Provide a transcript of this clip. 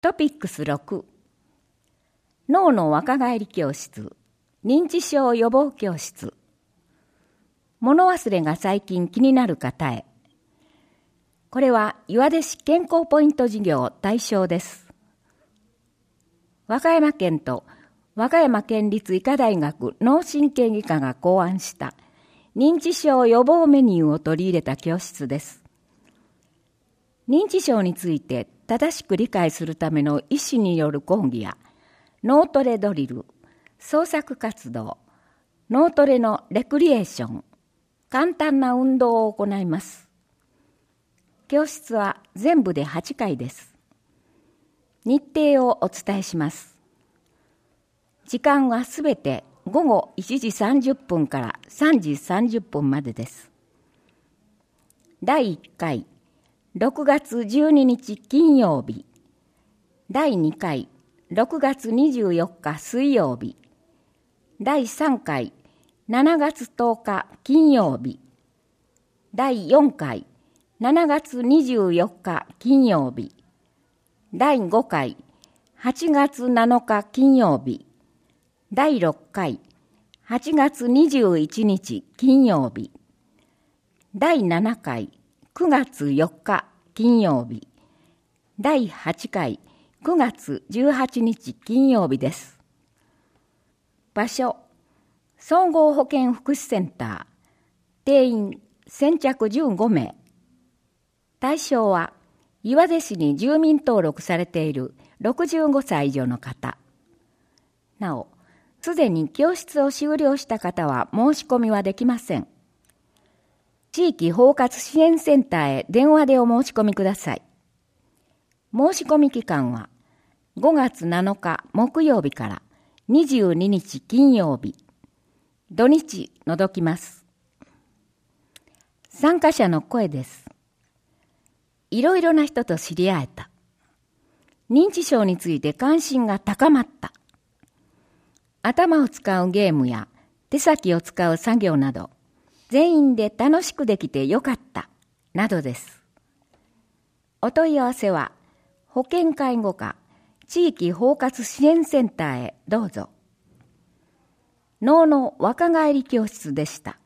トピックス6、脳の若返り教室、認知症予防教室。物忘れが最近気になる方へ。これは岩出市健康ポイント事業対象です。和歌山県と和歌山県立医科大学脳神経外科が考案した認知症予防メニューを取り入れた教室です。認知症について正しく理解するための医師による講義や脳トレドリル、創作活動、脳トレのレクリエーション、簡単な運動を行います。教室は全部で8回です。日程をお伝えします。時間はすべて午後1時30分から3時30分までです。第1回、6月12日金曜日。第2回、6月24日水曜日。第3回、7月10日金曜日。第4回、7月24日金曜日。第5回、8月7日金曜日。第6回、8月21日金曜日。第7回、9月4日金曜日。第8回、9月18日金曜日です。場所、総合保健福祉センター。定員先着15名。対象は、岩出市に住民登録されている65歳以上の方。なお、すでに教室を終了した方は申し込みはできません。地域包括支援センターへ電話でお申し込みください。申し込み期間は5月7日木曜日から22日金曜日。土日除きます。参加者の声です。いろいろな人と知り合えた。認知症について関心が高まった。頭を使うゲームや手先を使う作業など、全員で楽しくできてよかった、などです。お問い合わせは、保健介護課地域包括支援センターへどうぞ。脳の若返り教室でした。